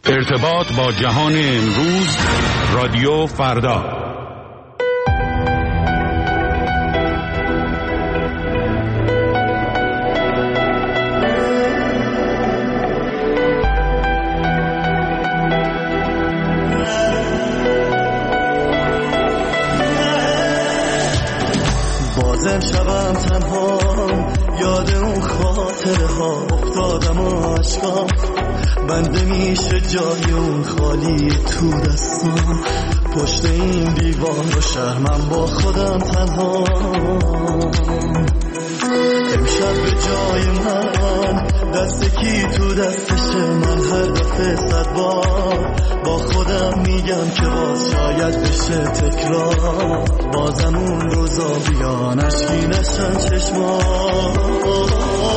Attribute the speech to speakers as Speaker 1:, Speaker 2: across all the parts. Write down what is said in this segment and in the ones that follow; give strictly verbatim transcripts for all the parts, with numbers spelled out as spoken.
Speaker 1: ارتباط با جهان امروز، رادیو فردا.
Speaker 2: بازم شبم تنها یاد اون خاطره ها افتادم و عشقام بنده میشه جای اون خالی تو دستم، پشت این دیوار و شهرم با خودم تنها. امشب به جای من دست کی تو دستشه، من هر دفعه صد بار با خودم میگم که باز شاید بشه تکرار، بازم اون روزا بیان اشکی نشن چشمام.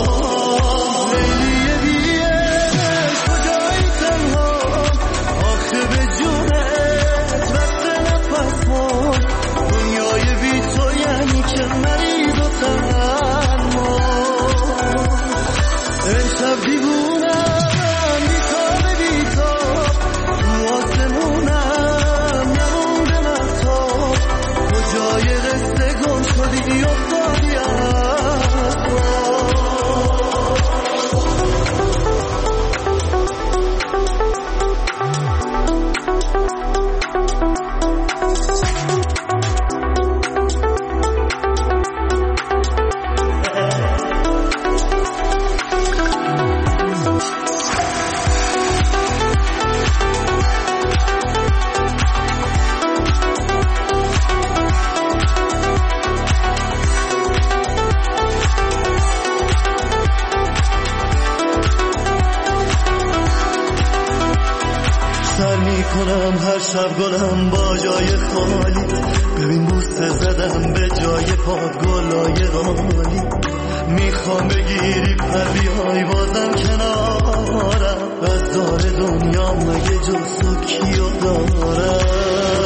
Speaker 2: کنم هر شب گلم با جای خالی، ببین بوسه زدم به جای پاد گلای غالی، میخوام بگیری پر بیای بازم کنارم، از دار دنیا مگه جز تو کیو دارم.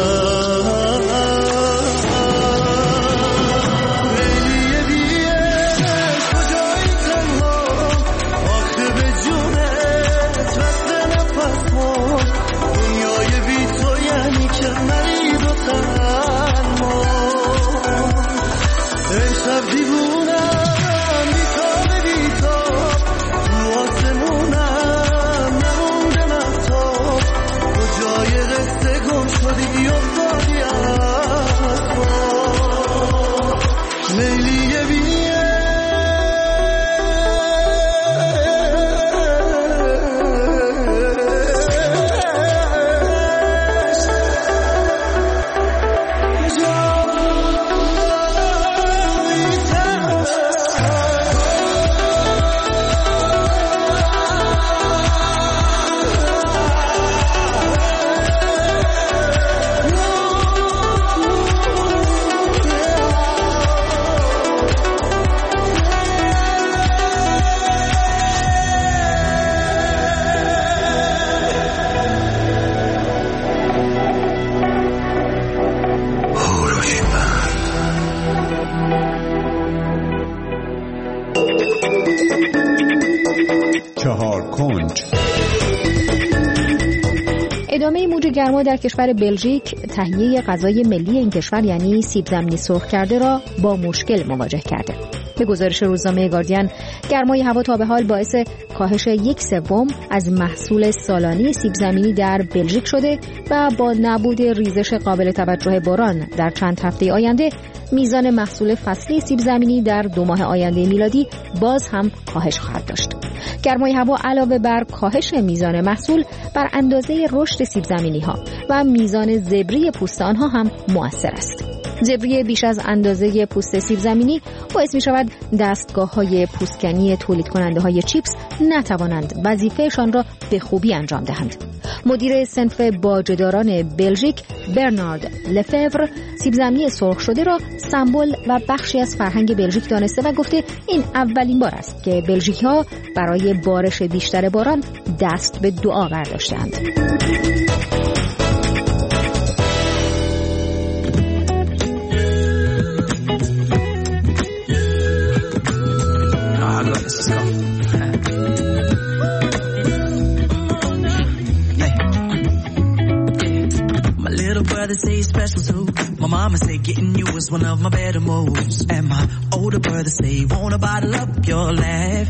Speaker 3: ادامه موج گرما در کشور بلژیک تهیه غذای ملی این کشور یعنی سیب زمینی سرخ کرده را با مشکل مواجه کرده. به گزارش روزنامه گاردین، گرمای هوا تا به حال باعث کاهش یک سوم از محصول سالانه سیب زمینی در بلژیک شده و با نبود ریزش قابل توجه باران در چند هفته آینده، میزان محصول فصلی سیب زمینی در دو ماه آینده میلادی باز هم کاهش خواهد داشت. گرمای هوا علاوه بر کاهش میزان محصول بر اندازه رشد سیب زمینی ها و میزان زبری پوست آنها هم مؤثر است. زبری بیش از اندازه پوست سیب زمینی باعث می شود دستگاه‌های پوستکنی تولید کننده های چیپس نتوانند وظیفهشان را به خوبی انجام دهند. مدیر صنف باجه‌داران بلژیک برنارد لفور سیب زمینی سرخ شده را سمبل و بخشی از فرهنگ بلژیک دانسته و گفته این اولین بار است که بلژیکی‌ها برای بارش بیشتر باران دست به دعا برداشتند.
Speaker 4: brothers say you're special too. My mama say getting you was one of my better moves. And my older brother say you wanna bottle up your laugh.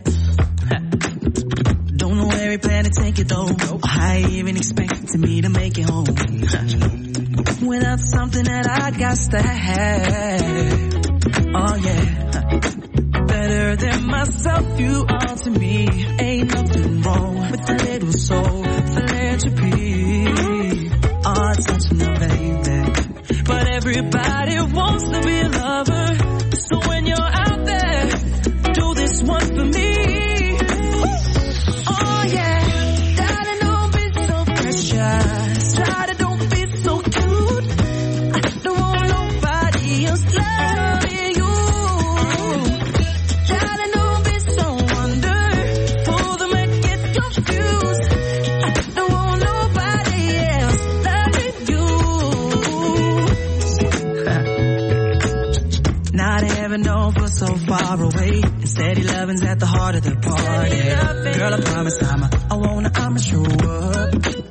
Speaker 4: Don't know where he plan to take it though, or how he even expected me to make it home without something that I got to have. Oh yeah, better than myself you are to me. Ain't nothing wrong with a little soul philanthropy. Oh, touching the baby, but everybody wants to be a lover. So when you're out there, do this one for me. Oh yeah, darling, don't be so precious. Try to don't be so cute. I don't want nobody else loving you. Darling, don't be so wonderful to make it confused. I don't want nobody else loving you. Not heaven, don't feel so far away. Steady loving's at the heart of the party. Girl, I promise I'ma, I wanna, I'ma show up.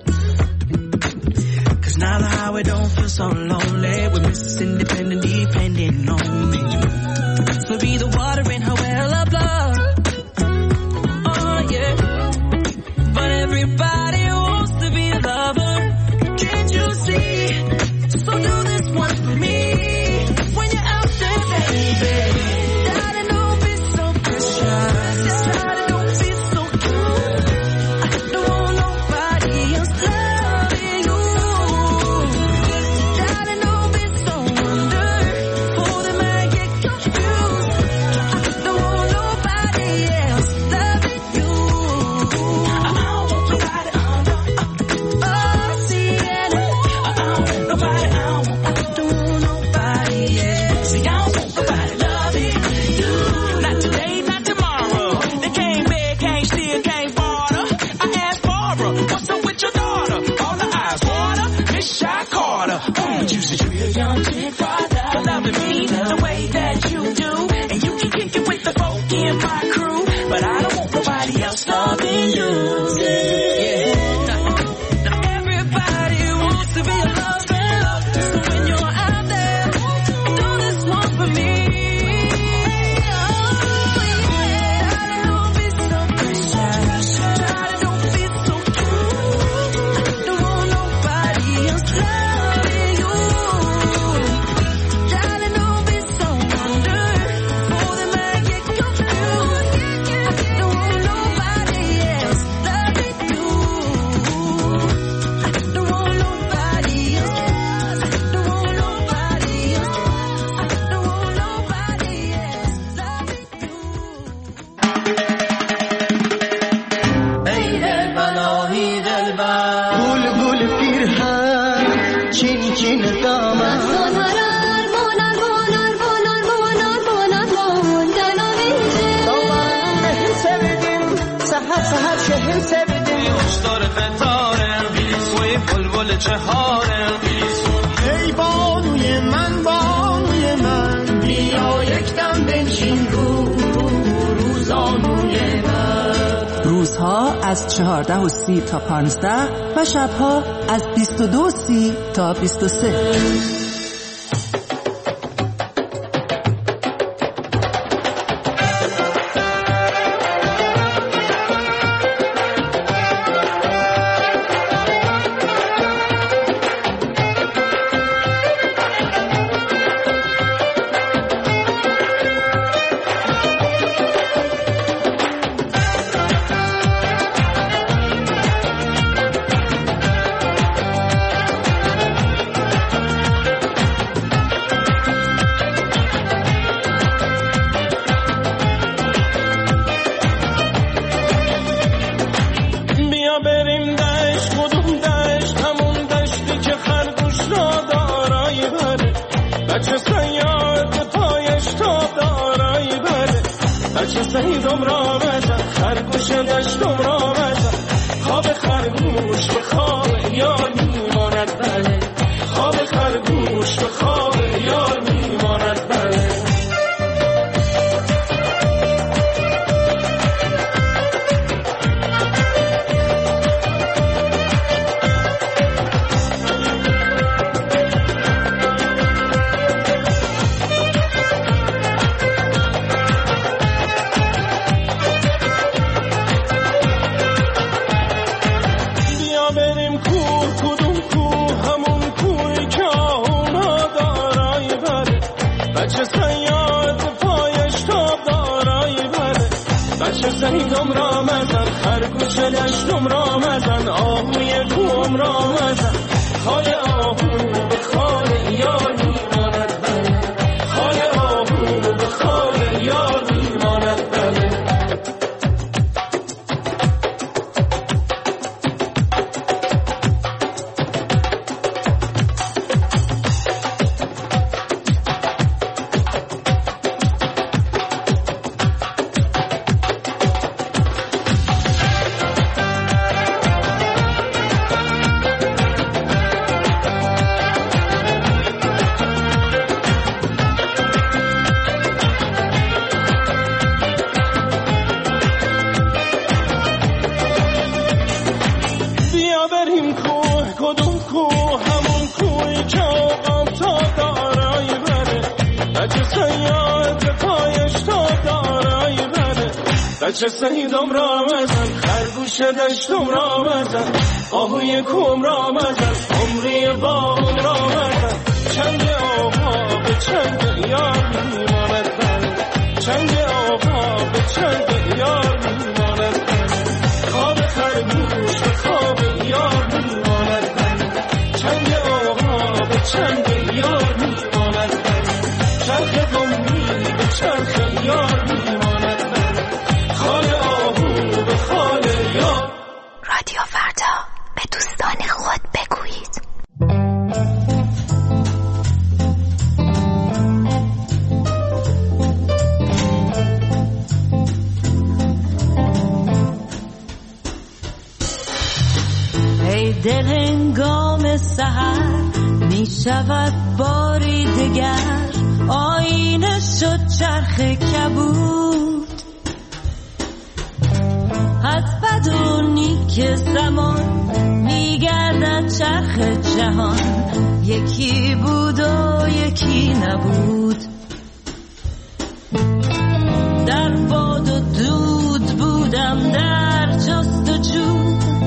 Speaker 4: Cause now the highway don't feel so lonely with Missus Independent depending on me. So be the water in her well of love. Oh yeah, but everybody wants to be a lover. Can't you see? So do this one for me. When you're out there, baby, darling, don't be so precious. Darling, don't be so cute. I don't want nobody else loving you. Darling, don't be so wonderful that might get confused. I don't want nobody else loving you. I don't want nobody, I don't know. Oh, see, and I don't want nobody, I don't want, I don't want nobody, yeah. See, I don't want nobody loving you.
Speaker 5: Not today, not tomorrow. They can't beg, can't steal, can't barter. I asked Barbara, what's up with your daughter? All the eyes water, Miss Shy Carter. Oh, but you said you're a young chick father for loving me the way that you do. And you can kick it with the folk in my crew, but I don't want nobody else loving you. Yeah. Now everybody wants to be a lover. So when you're out there, do this one for me.
Speaker 4: Don't be so precious. Don't be so cute. I don't want nobody else loving you. Darling, don't be so wonderful that might get confused. I don't want nobody else loving you. I don't want nobody else. I don't want nobody else. I don't want nobody else loving you.
Speaker 2: ای دلبر آهی دلبر گل گل پیرهن چین چین دامن دامن sevdim سحر سحر شهر sevdim
Speaker 5: یوشدار فتاره سوی بلبل چهاره
Speaker 2: ای بانوی من بانوی من بیا یکدم بنشین رو روزانوی من.
Speaker 6: روزها از چهارده و سی تا پانزده و شبها از بیست و دو سی تا بیست و سه.
Speaker 5: سیدم را بزن خرگوش دشتم را بزن خواب خرگوش به خواب یار میماند بله خواب خرگوش به خواب یار میماند بله
Speaker 7: سهیدم را مزن، خرگوش دشتم را مزن، آهوی کوم را مزن. خال آهو به خال یار میماند بله، خال آهو به خال یار میماند بله. بچه سهیدم را مزن، خرگوش دشتم را مزن، آهوی کوم را مزن، عمری باغم را مزن. چنگ آقا به چنگ یار میماند بله، چنگ آقا به چنگ یار میماند بله. خواب خرگوش به خواب یار میماند بله، چنگ آقا به چنگ یار میماند بله. چرخ قومی به چرخ یار میماند بله، خال آهو به خال یار.
Speaker 8: رادیو فردا، به دوستان خود بگویید.
Speaker 9: ای دل هنگام سحر می شود باری دگر، آینه شد چرخ کبود. از بد و نیک زمان می گردد چرخ جهان، یکی بود و یکی نبود. در باد و دود بودم در جست و جو،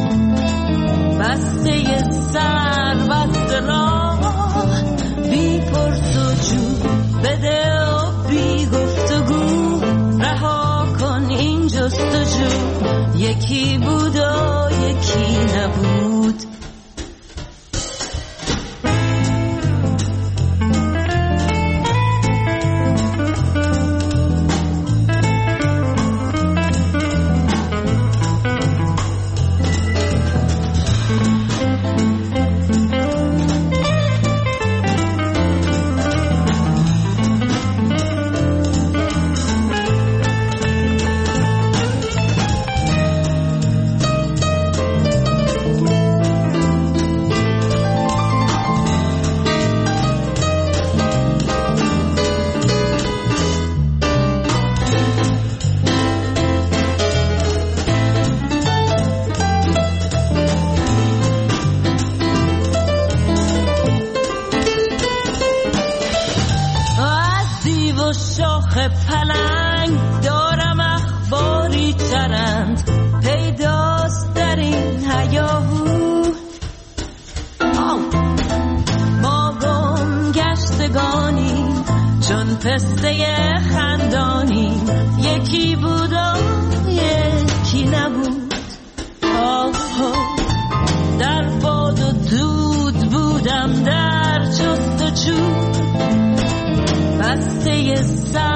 Speaker 9: بسته سر بسته راه، بی پرس و جو بده و بی گفتگو. رها کن این جست و جو، یکی بود و یکی نبود. پلنگ دارم اخباری چرند، پیداست در این هیاهو. ما گم گشتگانی چون پسته خندانی، یکی بود و یکی نبود. در باد و دود بودم در جست و جو، بسته سر